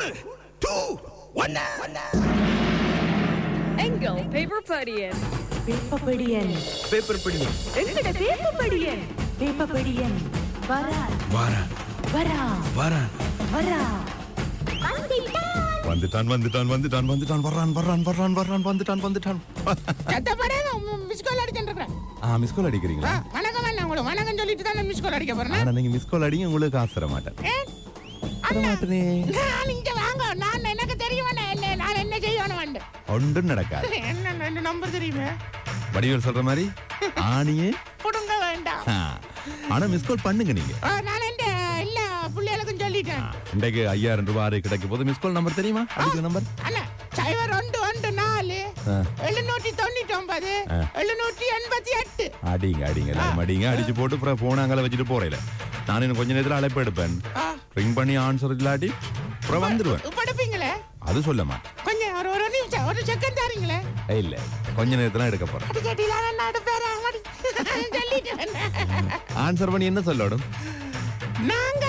2 1 எங்கள் பேப்பர் படியன் எங்கட பேப்பர் படியன் வரா வந்துட்டான் வந்துட்டான். மிஸ் கால் அடிச்சிருக்கேன். மிஸ் கால் அடிக்கிறீங்களா? வணக்கம் அண்ணா, உங்களுக்கு வணக்கம் சொல்லிட்டு தான் மிஸ் கால் அடிக்க போறேன். நீங்க மிஸ் கால் அடிங்க, உங்களுக்கு காசு தர மாட்டேன். நீங்க வாங்க, நான் எனக்கு தெரியும் நான் என்ன செய்யணும். ஒன்றும் நடக்காது. என்ன நம்பர் தெரியுமே? வடிவேல் சொல்ற மாதிரி ஆணியே புடுங்க வேண்டாம். ஆனா மிஸ் கால் பண்ணுங்க நீங்க. நான் எல்லா பிள்ளைகளுக்கும் சொல்லிட்டேன். இன்றைக்கு 5000 ரூபாய் கிடைக்க போது மிஸ் கால் நம்பர் தெரியுமா? அடிக்கிற நம்பர் அண்ணா 0114 799 788. அடிங்க அடிச்சு போட்டு போன அங்கே வச்சுட்டு போறேன். நான் இன்னும் கொஞ்ச நேரத்தில் அழைப்பு எடுப்பேன். ரிங் பண்ணி ஆன்சர் இல்லாட்டி அப்புறம் வந்துருவேன். எடுப்பீங்களே? அது சொல்ல மாட்டேன். கொஞ்சம் ஒரு நிமிஷம், ஒரு செகண்ட் தாரீங்களே? இல்ல, கொஞ்ச நேரத்துல எடுக்க போறேன். ஆன்சர் பண்ணி என்ன சொல்லணும்? நாங்க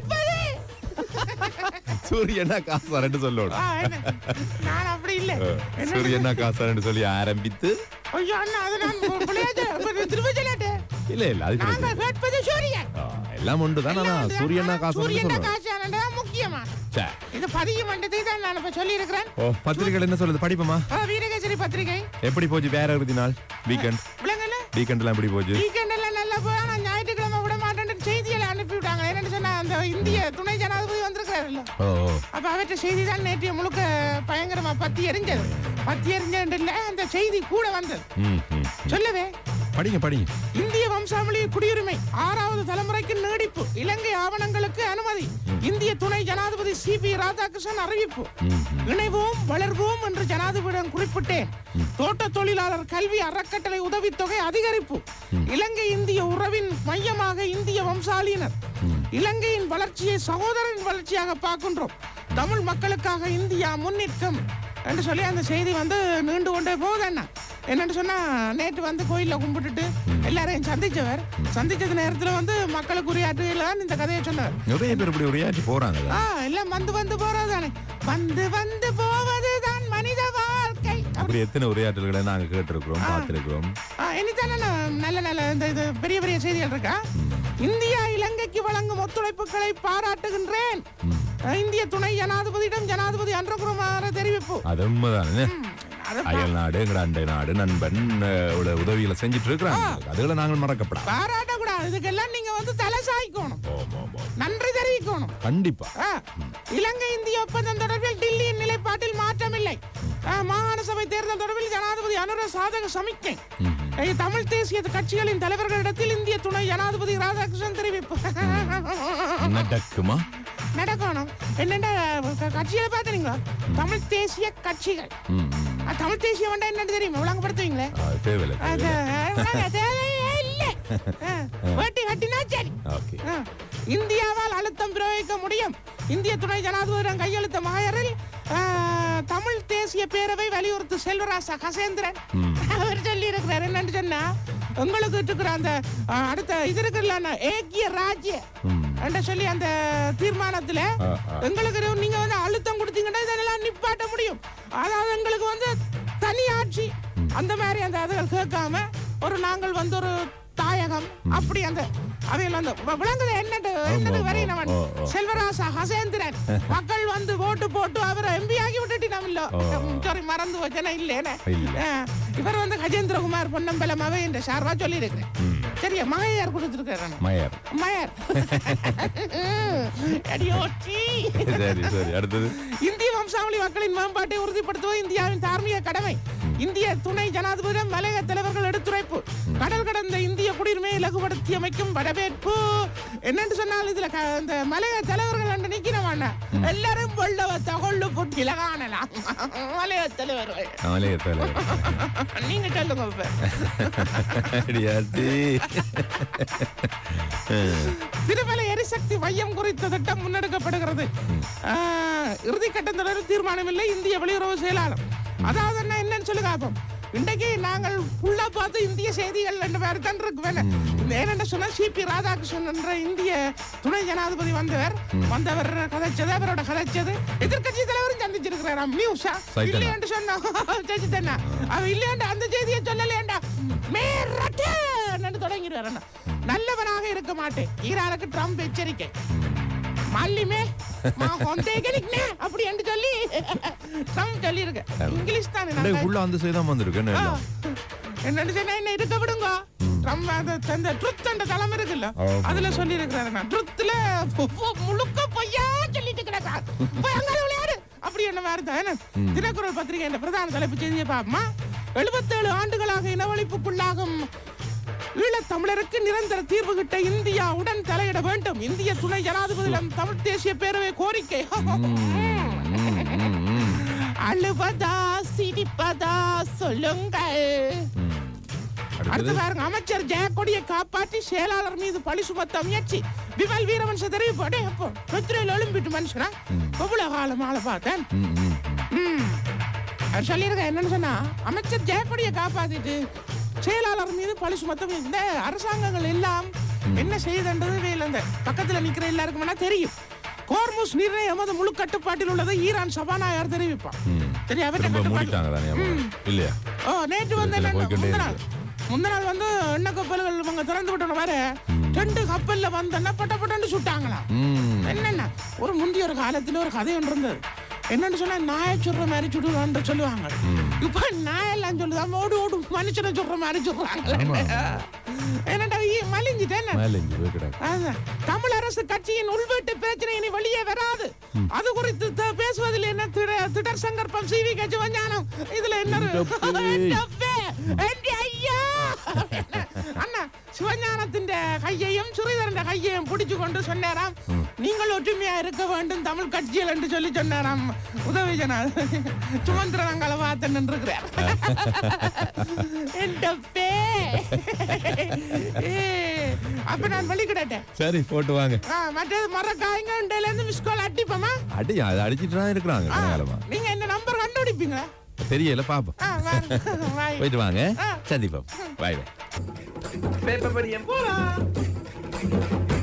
சூரியனா காசாரன்னு சொல்லணும். நான் அப்படி இல்ல. சூரியனா காசாரன்னு சொல்லி ஆரம்பித்து ஐயோ அண்ணா, அது நான் திரும்ப சொல்லட்டேன். இல்ல அது நாங்க கேட்பது சூரியன். எல்லாம் ஒன்றுதான். சூரியனா காசாரன்னு முக்கியமா இது பதிய மண்டத்தை தான் நான் இப்ப சொல்லி இருக்கிறேன். பத்திரிகை என்ன சொல்லுது? படிப்போமா? வீரகேசரி பத்திரிகை எப்படி போச்சு? வேற இறுதி நாள் வீக்கெண்ட் வீக்கெண்ட்லாம் எப்படி போச்சு? வீக்கெண்ட் எல்லாம் நல்லா போய், ஆனா ஞாயிற்றுக்கிழமை விட மாட்டேன் செய்தியெல்லாம் அனுப்பி விட்டாங்க. என்னன்னு சொன்னா, அந்த இந்திய துணை ஜனாதிபதி வந்திருக்கிறாருல்ல, அப்ப அவற்ற செய்தி தான் நேற்றைய முழுக்க பயங்கரமா பத்தி எரிஞ்சது. அந்த செய்தி கூட வந்தது. சொல்லவே படிங்க. இந்திய வம்சாவளி குடியுரிமை 6வது தலைமுறைக்கு நீடிப்பு, இலங்கை ஆவணங்களுக்கு அனுமதி, இந்திய துணை ஜனாதிபதி சிபி ராதாகிருஷ்ணன் அறிவிப்பு. இணைவோம் வளர்வோம் என்று ஜனாதிபதியிடம் குறிப்பிட்டேன். தோட்ட தொழிலாளர் கல்வி அறக்கட்டளை உதவித்தொகை அதிகரிப்பு. இலங்கை இந்திய உறவின் மையமாக இந்திய வம்சாவளியினர். இலங்கையின் வளர்ச்சியை சகோதரன் வளர்ச்சியாக பார்க்கின்றோம். தமிழ் மக்களுக்காக இந்தியா முன்னேற்றம் என்று சொல்லி அந்த செய்தி நீண்டு கொண்டே போகுது. என்னன்னு சொன்னா, நேற்று கோயில்ல கும்பிட்டுட்டு எல்லாரையும் சந்திச்சது நேரத்துல மக்களுக்கு உரையாற்றுதான் இந்த கதையை சொன்னார். நிறைய பேர் இப்படி உரையாற்றி போறாங்க. எல்லாம் வந்து போறதுதானே, வந்து போவதுதான் மனித வாழ்க்கை. அப்படி எத்தனை உரையாற்றல்களை நாங்க கேட்டிருக்கிறோம், பார்த்திருக்கிறோம். இனிதானே நல்ல இந்த பெரிய பெரிய செய்திகள் இருக்கா. இந்தியா இலங்கைக்கு வழங்கும் ஒத்துழைப்புகளை பாராட்டுகின்றேன். இந்திய துணை ஜனாதிபதியிடம் ஜனாதிபதி அன்றகுமார தெரிவிப்பு. அது உண்மைதானே. அயல் நாடு, எங்கட அண்டை நாடு, நண்பன் உதவிகளை செஞ்சுட்டு இருக்கிறாங்க. அதுகளை நாங்கள் மறக்கப்படாது, பாராட்டக்கூடாது. இதுக்கெல்லாம் நீங்க தலை சாய்க்கணும், நன்றி தெரிவிக்கணும். கண்டிப்பா. இலங்கை இந்திய ஒப்பந்தம் தொடர்பில் டில்லியின் நிலைப்பாட்டில் மாற்றமில்லை. மாகாண சபை தேர்தல் தொடர்பில் ஜனாதிபதி அனுர சாதக சமிக்கை. தமிழ் தேசிய கட்சிகளின் தலைவர்களிடத்தில் இந்திய துணை ஜனாதிபதி ராதாகிருஷ்ணன் தெரிவிப்பு. நடக்கணும். என்னென்ன கட்சிகளை பாத்தீங்களா? தமிழ் தேசிய கட்சிகள். தமிழ் தேசியம் என்னன்னு தெரியுமா? விளங்கப்படுத்துவீங்களே? இந்தியாவால் அழுத்தம் பிரயோகிக்க முடியும். இந்திய துணை ஜனாதிபதியிடம் கையெழுத்த மகரில் தமிழ் தேசிய பேரவை வலியுறுத்து செல்வராசா கசேந்திரன் அவர் சொல்லி இருக்கிறார். என்னன்னு சொன்னா, உங்களுக்கு இருக்கிற அந்த அடுத்த இது இருக்குல்ல, ஏக்கிய ராஜ்ய என்று சொல்லி அந்த தீர்மானத்துல எங்களுக்கு நீங்க அழுத்தம் கொடுத்தீங்கன்னா இதெல்லாம் நிப்பாட்ட முடியும். அதாவது எங்களுக்கு தனி ஆட்சி அந்த மாதிரி அந்த அதுகள் கேட்காம நாங்கள் ஒரு தாயகம் அப்படி அந்த அவையில் விளங்குது. என்னது வரையினவன் செல்வராசா ஹசேந்திரன் மக்கள் ஓட்டு போட்டு அவரை எம்பி ஆகி விட்டுட்டு நம்ம மறந்து வச்சன இல்லேன்னு இவர் கஜேந்திரகுமார் பொன்னம்பலம் அவை என்ற சார்பா சொல்லி இருக்கிறேன். சரியா? மகையார் கொடுத்திருக்கிறார். மயர் இந்திய வம்சாவளி மக்களின் மேம்பாட்டை உறுதிப்படுத்துவது இந்தியாவின் தார்மீக கடமை. இந்திய துணை ஜனாதிபதியிடம் மலையக தலைவர்கள் எடுத்துரைப்பு. கடல் கடந்த இந்திய குடியுரிமையை இலகுபடுத்தி அமைக்கும் வரவேற்பு. என்னன்னு சொன்னால் இதுல இந்த மலையக தலைவர்கள் நிக்கிறவான எல்லாரும் கொள்ளு போட்டு இலகானலாம். மலையக தலைவர்கள் நீங்க சொல்லுங்க. திருமலை எரிசக்தி மையம் குறித்த திட்டம் முன்னெடுக்கப்படுகிறது. இறுதி கட்டம் தொடர்ந்து தீர்மானம் இல்லை. இந்திய வெளியுறவு செயலாளர். அதாவது என்னன்னு சொல்லி காப்போம். இன்றைக்கு நாங்கள் ஃபுல்லா பார்த்து இந்திய செய்திகள் ரெண்டு பேர் தான் இருக்கு வேணும். என்னென்ன சொன்னா சிபி ராதாகிருஷ்ணன் என்ற இந்திய துணை ஜனாதிபதி வந்தவர் கதைச்சது, அவரோட கதைச்சது எதிர்கட்சி தலைவரும் சந்திச்சிருக்கிறாராம். நியூஸா இல்லையாண்டு சொன்னா சச்சித்தண்ணா அவ இல்லையாண்டா அந்த செய்தியை சொல்லலையாண்டா தொடங்கிடுவார். நல்லவனாக இருக்க மாட்டேன், ஈரானுக்கு ட்ரம்ப் எச்சரிக்கை. மல்லிமே அப்படி என்று சொல்லி ட்ரம்ப் சொல்லி இருக்கு. இங்கிலீஷ் தான் அந்த செய்தான் வந்திருக்கு. என்னன்னு சொன்னா என்ன இருக்க விடுங்க. ட்ரம்ப் அந்த ட்ருத் என்ற தளம் இருக்குல்ல, அதுல சொல்லி இருக்கிறாரு. ட்ருத்ல முழுக்க பொய்யா சொல்லிட்டு கிடக்காரு. விளையாடு அப்படி என்ன மாதிரி தான். தினக்குரல் பத்திரிகை என்ற பிரதான தலைப்பு செய்தியை பாப்போமா. 77 ஆண்டுகளாக இனவழிப்புக்குள்ளாகும் ஈழத்தமிழருக்கு நிரந்தர தீர்வு கிட்ட இந்தியாவுடன் தலையிட வேண்டும். இந்திய துணை ஜனாதிபதியிடம் தமிழ் தேசிய பேரவை கோரிக்கை. அழுவதா சிரிப்பதா சொல்லுங்கள். அடுத்து பாருங்க, அமைச்சர் ஜெயக்கொடியை காப்பாற்றி செயலாளர் மீது பழி சுமத்த முயற்சி. விமல் வீரவன்ச தெரிவிப்பாடே அப்போ வெற்றியில் எழும்பிட்டு மனுஷனா எவ்வளவு காலம் ஆளை பார்த்தேன் சொல்லியிருக்கேன். என்னன்னு சொன்னா, அமைச்சர் ஜெயக்கொடியை காப்பாத்திட்டு செயலாளர் மீது பழி சுமத்த. இந்த அரசாங்கங்கள் எல்லாம் என்ன செய்யுதுன்றது அந்த பக்கத்துல நிக்கிற எல்லாருக்குமே தெரியும். கோர்முஸ் நீர்நிலை எமது முழு கட்டுப்பாட்டில் உள்ளதை ஈரான் சபாநாயகர் தெரிவிப்பார். நேற்று வந்து முந்த நாள் வந்து எண்ணெய் கப்பல்கள் இவங்க திறந்து விட்டோம் வேற 2 கப்பல்ல வந்து பட்டப்பட்டு சுட்டாங்களா. என்னென்ன ஒரு முந்தைய ஒரு காலத்துல ஒரு கதை ஒன்று இருந்தது. என்னன்னு சொன்னா, நாயை சுடுற மாதிரி சுடுவான்னு சொல்லுவாங்க. இப்ப நாயெல்லாம் சொல்லுதான் ஓடு ஓடு மனுஷனை சுடுற மாதிரி சொல்றாங்க. என்னடா மலிஞ்சிட்டேன். தமிழ் அரசு கட்சியின் உள்வீட்டு பிரச்சனை இனி வெளியே வராது. அது குறித்து பேசுவதில் என்ன திடர் சங்கற்பம் சிவி கட்சி வஞ்சானம். இதுல என்ன அண்ணா சிவஞானத்தின் கையையும் சுரீதரன் கையையும் பிடிச்சு கொண்டு சொன்னாராம், நீங்கள் ஒற்றுமையா இருக்க வேண்டும் தமிழ் கட்சியில் என்று சொல்லி சொன்னாராம் உதவி ஜனாதிபதி. சுமந்திரன் வாத்தன் இருக்கிறார். அப்ப நான் வெளிக்கிட்டேன். சரி போட்டு வாங்க. மற்றது மரக்காய்ங்க இருந்து மிஸ் கால் அடிப்போமா? அடிச்சிட்டு தான் இருக்கிறாங்க. நீங்க என்ன நம்பர் கண்டுபிடிப்பீங்க? தெரியல பாப்போம். போயிட்டு வாங்க, சந்திப்போம். பாய் பாய். பேப்பர் படியம் போலாம்.